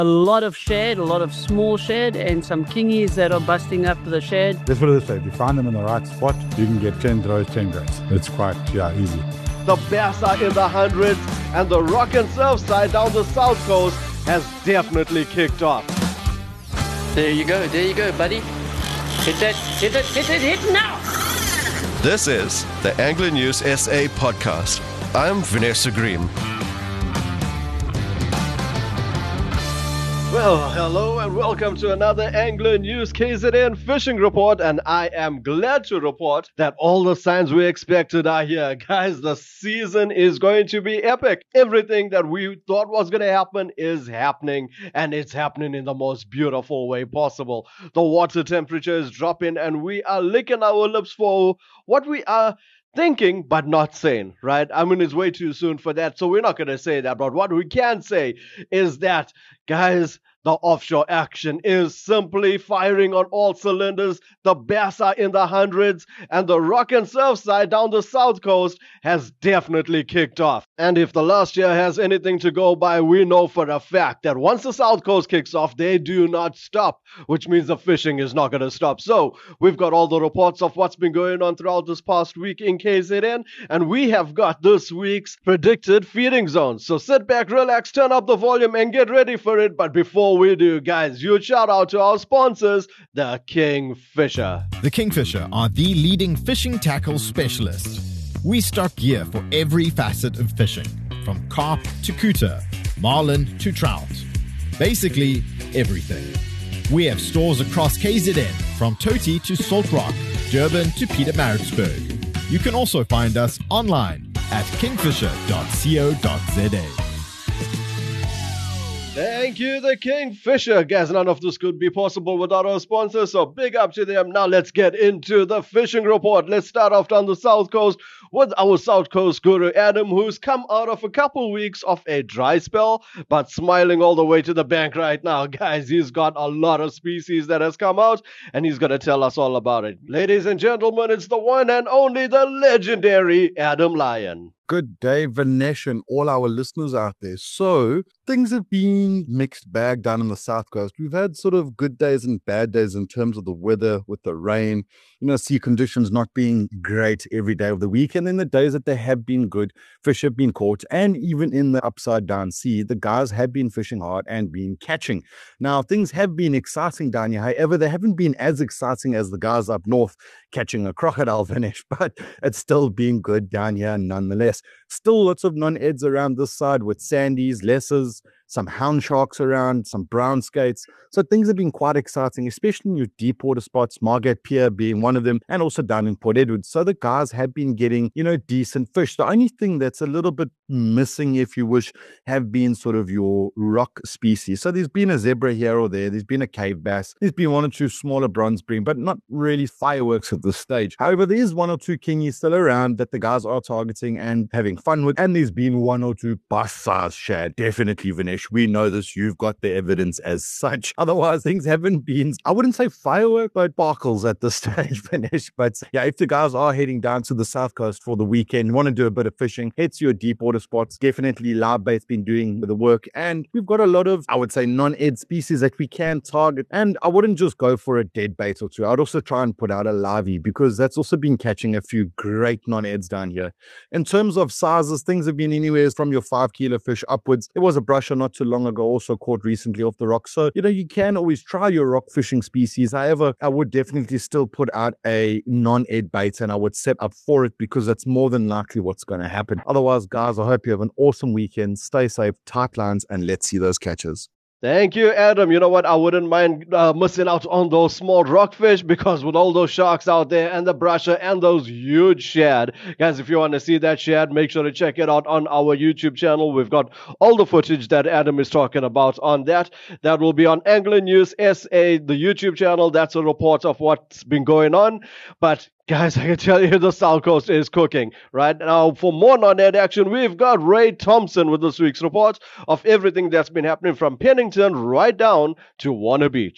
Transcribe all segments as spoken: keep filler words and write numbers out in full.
A lot of shad, a lot of small shad, and some kingies that are busting up the shad. Let's put it this way, if you find them in the right spot, you can get ten throws, ten grains. It's quite, yeah, easy. The bass are in the hundreds, and the rock and surf side down the south coast has definitely kicked off. There you go, there you go, buddy. Hit that, hit it, hit it, hit now! This is the Angler News S A podcast. I'm Vanessa Green. Well, hello and welcome to another Angler News K Z N fishing report, and I am glad to report that all the signs we expected are here. Guys, the season is going to be epic. Everything that we thought was going to happen is happening, and it's happening in the most beautiful way possible. The water temperature is dropping, and we are licking our lips for what we are thinking but not saying, right? I mean, it's way too soon for that, so we're not going to say that. But what we can say is that, guys, the offshore action is simply firing on all cylinders. The bass are in the hundreds, and the rock and surf side down the south coast has definitely kicked off. And if the last year has anything to go by, we know for a fact that once the south coast kicks off, they do not stop, which means the fishing is not going to stop. So we've got all the reports of what's been going on throughout this past week in K Z N, and we have got this week's predicted feeding zones. So sit back, relax, turn up the volume, and get ready for it. But before we do, guys, huge shout out to our sponsors, the Kingfisher. The Kingfisher are the leading fishing tackle specialist. We stock gear for every facet of fishing, from carp to cooter, marlin to trout. Basically, everything. We have stores across K Z N, from Toti to Salt Rock, Durban to Pietermaritzburg. You can also find us online at kingfisher dot co dot za. Thank you, the Kingfisher. Guys, none of this could be possible without our sponsors, so big up to them. Now let's get into the fishing report. Let's start off down the south coast with our south coast guru, Adam, who's come out of a couple weeks of a dry spell, but smiling all the way to the bank right now. Guys, he's got a lot of species that has come out, and he's going to tell us all about it. Ladies and gentlemen, it's the one and only, the legendary Adam Lyon. Good day, Vanessa, and all our listeners out there. So, things have been mixed bag down on the south coast. We've had sort of good days and bad days in terms of the weather with the rain, you know, sea conditions not being great every day of the week. And then the days that they have been good, fish have been caught. And even in the upside down sea, the guys have been fishing hard and been catching. Now, things have been exciting down here. However, they haven't been as exciting as the guys up north catching a crocodile, Vanessa, but it's still been good down here nonetheless. Still lots of non-eds around this side with sandies, lessers, some hound sharks around, some brown skates. So things have been quite exciting, especially in your deep water spots, Margate Pier being one of them, and also down in Port Edward. So the guys have been getting, you know, decent fish. The only thing that's a little bit missing, if you wish, have been sort of your rock species. So there's been a zebra here or there. There's been a cave bass. There's been one or two smaller bronze bream, but not really fireworks at this stage. However, there is one or two kingies still around that the guys are targeting and having fun with. And there's been one or two bus-sized shad. Definitely, Vinesh. We know this. You've got the evidence as such. Otherwise, things haven't been, I wouldn't say firework, but sparkles at this stage, Vinesh. But yeah, if the guys are heading down to the south coast for the weekend, want to do a bit of fishing, head to your deep water spots. Definitely live bait's been doing the work. And we've got a lot of, I would say, non-ed species that we can target. And I wouldn't just go for a dead bait or two. I'd also try and put out a livey, because that's also been catching a few great non-eds down here. In terms of sizes, things have been anywhere from your five kilo fish upwards. There was a brusher not too long ago, also caught recently off the rock. So, you know, you can always try your rock fishing species. However, I would definitely still put out a non-ed bait, and I would set up for it, because that's more than likely what's going to happen. Otherwise, guys, I hope you have an awesome weekend. Stay safe, tight lines, and let's see those catches. Thank you, Adam. You know what? I wouldn't mind uh, missing out on those small rockfish, because with all those sharks out there and the brusher and those huge shad, guys, if you want to see that shad, make sure to check it out on our YouTube channel. We've got all the footage that Adam is talking about on that. That will be on Angler News S A, the YouTube channel. That's a report of what's been going on. But guys, I can tell you the South Coast is cooking. Right now, for more non-ed action, we've got Ray Thompson with this week's report of everything that's been happening from Pennington right down to Warner Beach.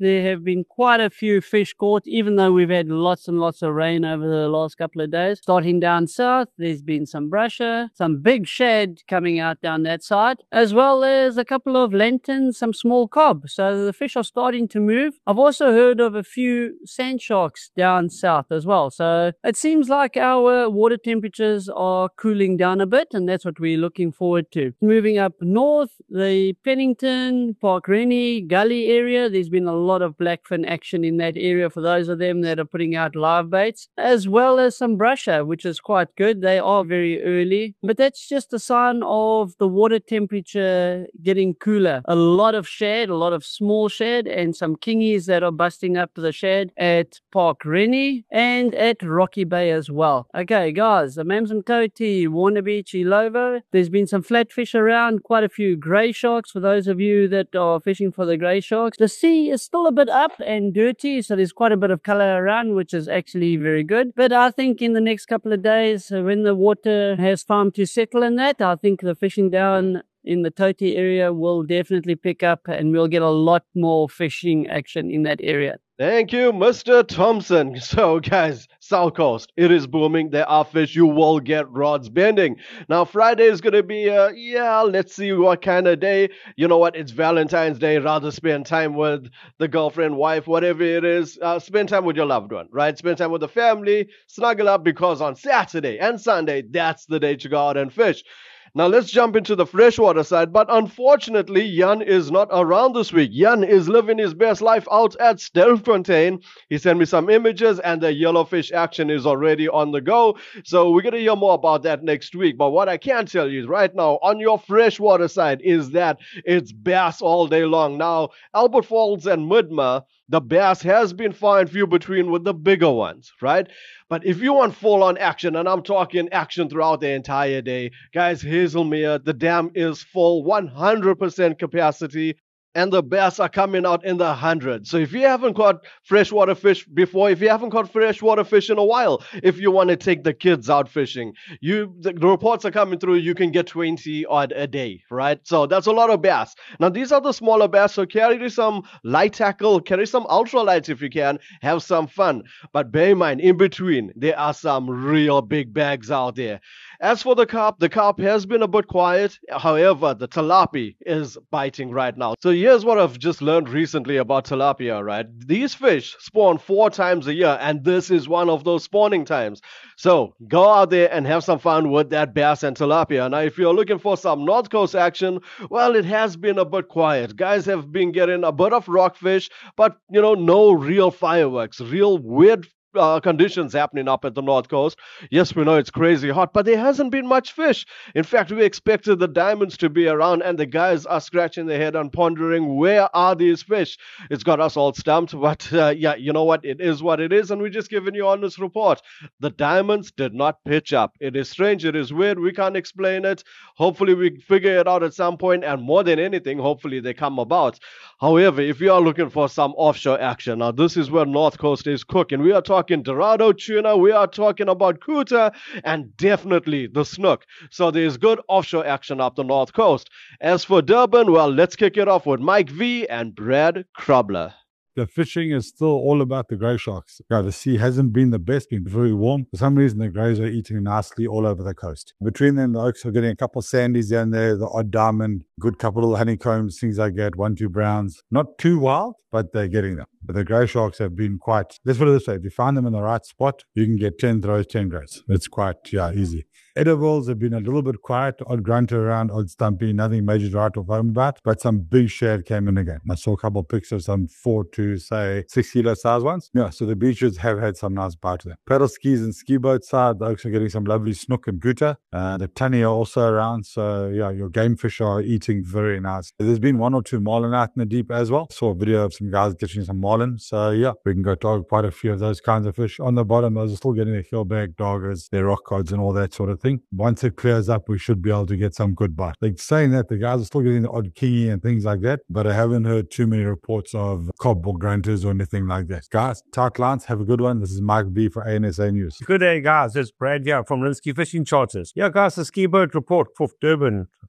there have been quite a few fish caught, even though we've had lots and lots of rain over the last couple of days. Starting down south, there's been some brusher, some big shad coming out down that side, as well as a couple of lanterns, some small cob. So the fish are starting to move. I've also heard of a few sand sharks down south as well. So it seems like our water temperatures are cooling down a bit, and that's what we're looking forward to. Moving up north, the Pennington, Park Rennie, Gully area, there's been a lot of blackfin action in that area for those of them that are putting out live baits, as well as some brusher, which is quite good. They are very early, but that's just a sign of the water temperature getting cooler. A lot of shad, a lot of small shad, and some kingies that are busting up the shad at Park Rennie and at Rocky Bay as well. Okay, guys, the Amanzimtoti, Warner Beach, Ilovo. There's been some flatfish around, quite a few grey sharks for those of you that are fishing for the grey sharks. The sea is still a bit up and dirty, so there's quite a bit of colour around, which is actually very good. But I think in the next couple of days, uh, when the water has time to settle in that, I think the fishing down in the Toti area will definitely pick up, and we'll get a lot more fishing action in that area. Thank you, Mister Thompson. So, guys, South Coast, it is booming. There are fish. You will get rods bending. Now, Friday is going to be, uh, yeah, let's see what kind of day. You know what? It's Valentine's Day. Rather spend time with the girlfriend, wife, whatever it is. Uh, spend time with your loved one, right? Spend time with the family. Snuggle up, because on Saturday and Sunday, that's the day to go out and fish. Now let's jump into the freshwater side, but unfortunately Jan is not around this week. Jan is living his best life out at Sterkfontein. He sent me some images, and the yellowfish action is already on the go. So we're going to hear more about that next week. But what I can tell you right now on your freshwater side is that it's bass all day long. Now, Albert Falls and Midmer, the bass has been far and few between with the bigger ones, right? But if you want full-on action, and I'm talking action throughout the entire day, guys, Hazelmere, the dam is full, one hundred percent capacity, and the bass are coming out in the hundreds. So if you haven't caught freshwater fish before, if you haven't caught freshwater fish in a while, if you want to take the kids out fishing, you the, the reports are coming through, you can get twenty odd a day, right? So that's a lot of bass. Now, these are the smaller bass, so carry some light tackle, carry some ultralights if you can, have some fun. But bear in mind, in between, there are some real big bags out there. As for the carp, the carp has been a bit quiet. However, the tilapia is biting right now. So here's what I've just learned recently about tilapia, right? These fish spawn four times a year, and this is one of those spawning times. So go out there and have some fun with that bass and tilapia. Now, if you're looking for some North Coast action, well, it has been a bit quiet. Guys have been getting a bit of rockfish, but, you know, no real fireworks, real weird Uh, conditions happening up at the North Coast. Yes, we know it's crazy hot, but there hasn't been much fish. In fact, we expected the diamonds to be around, and the guys are scratching their head and pondering, where are these fish? It's got us all stumped, but uh, yeah, you know what? It is what it is, and we're just giving you on this report. The diamonds did not pitch up. It is strange. It is weird. We can't explain it. Hopefully, we figure it out at some point, and more than anything, hopefully they come about. However, if you are looking for some offshore action, now this is where North Coast is cooking. We are talking talking Dorado tuna, we are talking about Kuta, and definitely the snook. So there's good offshore action up the North Coast. As for Durban, well, let's kick it off with Mike V and Brad Krobler. The fishing is still all about the grey sharks. Yeah, the sea hasn't been the best, been very warm. For some reason, the greys are eating nicely all over the coast. Between them, the oaks are getting a couple of sandies down there, the odd diamond, good couple of honeycombs, things like that, one, two browns. Not too wild, but they're getting them. But the grey sharks have been quite, let's put it this way, if you find them in the right spot, you can get ten throws, ten greys. It's quite, yeah, easy. Edibles have been a little bit quiet, odd grunter around, odd stumpy, nothing major to write off home about, but some big shad came in again. I saw a couple of pics of some four to, say, six kilo size ones. Yeah, so the beaches have had some nice bite to them. Paddle skis and ski boat side, they're also getting some lovely snook and guta. Uh, the tunny are also around, so yeah, your game fish are eating very nice. There's been one or two marlin out in the deep as well. Saw a video of some guys catching some marlin, so yeah, we can go target quite a few of those kinds of fish. On the bottom, those are still getting their hillback, doggers, their rock cods and all that sort of thing. Once it clears up, we should be able to get some good bite. Like saying that, the guys are still getting the odd kingy and things like that, but I haven't heard too many reports of cob or grunters or anything like that. Guys, tight lines, have a good one. This is Mike B for A N S A News. Good day, guys. It's Brad here from Linsky Fishing Charters. Yeah, guys, the ski boat report for Durban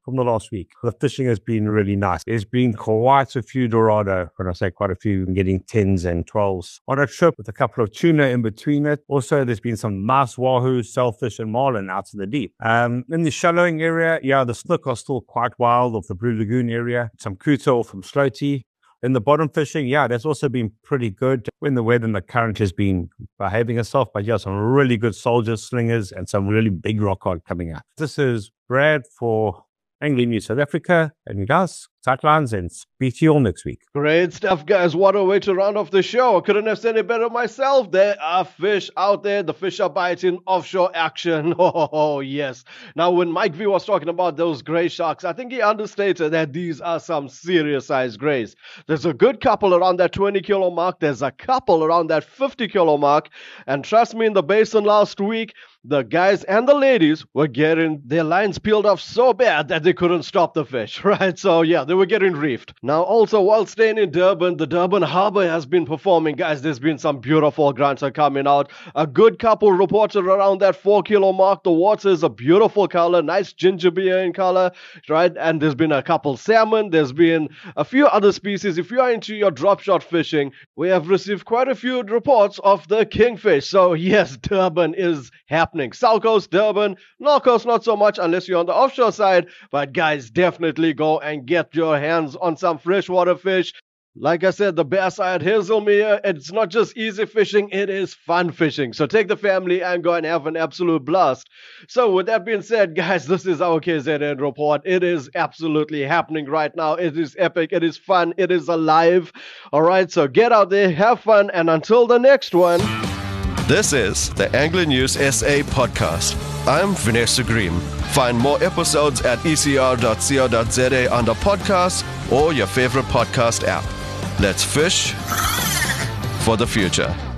from the last week. The fishing has been really nice. There's been quite a few Dorado, when I say quite a few, getting tens and twelves on a trip with a couple of tuna in between it. Also, there's been some nice wahoo, sailfish and marlin out to the deep. Um, in the shallowing area, yeah, the snook are still quite wild off the Blue Lagoon area. Some kuta from Sloty. In the bottom fishing, yeah, that's also been pretty good when the weather and the current has been behaving itself. But yeah, some really good soldiers, slingers, and some really big rock cod coming out. This is Brad for Angling News South Africa, and you guys, sightlines, and speak to you all next week. Great stuff, guys. What a way to round off the show. I couldn't have said it better myself. There are fish out there. The fish are biting, offshore action. Oh, yes. Now, when Mike V was talking about those gray sharks, I think he understated that these are some serious sized grays. There's a good couple around that twenty kilo mark. There's a couple around that fifty kilo mark. And trust me, in the basin last week, the guys and the ladies were getting their lines peeled off so bad that they couldn't stop the fish, right? So, yeah, they were getting reefed. Now, also, while staying in Durban, the Durban Harbour has been performing. Guys, there's been some beautiful grunter coming out. A good couple reported around that four kilo mark. The water is a beautiful color, nice ginger beer in color, right? And there's been a couple salmon. There's been a few other species. If you are into your drop shot fishing, we have received quite a few reports of the kingfish. So, yes, Durban is happening. South Coast, Durban, North Coast, not so much unless you're on the offshore side. But guys, definitely go and get your hands on some freshwater fish. Like I said, the Bear Side Hazelmere, it's not just easy fishing, it is fun fishing. So take the family and go and have an absolute blast. So with that being said, guys, this is our K Z N report. It is absolutely happening right now. It is epic. It is fun. It is alive. All right, so get out there, have fun, and until the next one. This is the Angling News S A podcast. I'm Vanessa Green. Find more episodes at e c r dot co dot z a under podcasts or your favorite podcast app. Let's fish for the future.